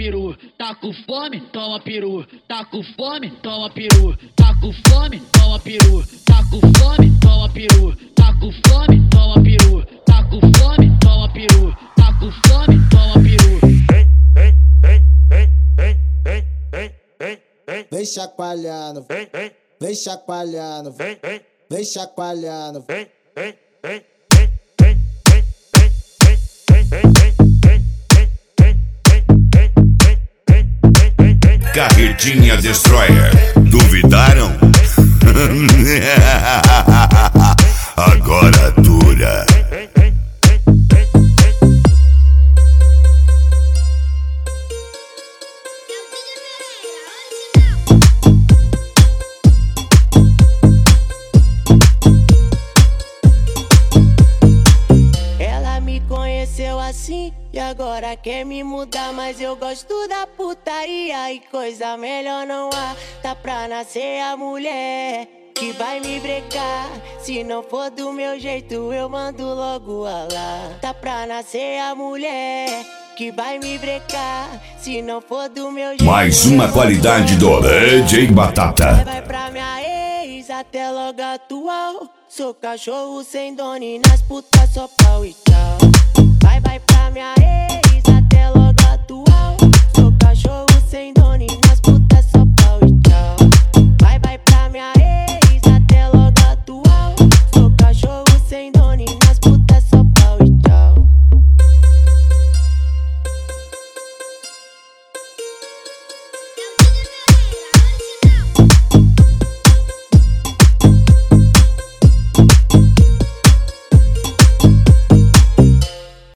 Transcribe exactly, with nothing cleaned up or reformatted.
peru. Tá com fome, toma peru. Tá com fome, toma peru. Tá com fome, toma peru. Tá com fome, toma peru. Tá com fome, toma peru. Tá com fome, toma peru. Tá com fome, toma peru. Vem chacoalhando, vem, vem, vem chacoalhando, vem, vem, vem chacoalhando, vem, vem, vem, vem, vem, vem, vem, vem. Carretinha Destroyer. Duvidaram? Agora dura. Conheceu assim e agora quer me mudar, mas eu gosto da putaria e coisa melhor não há. Tá pra nascer a mulher que vai me brecar. Se não for do meu jeito eu mando logo a lá. Tá pra nascer a mulher que vai me brecar. Se não for do meu jeito. Mais uma qualidade do D J Batata. Vai pra minha ex até logo atual. Sou cachorro sem dono e nas putas só pau e tchau.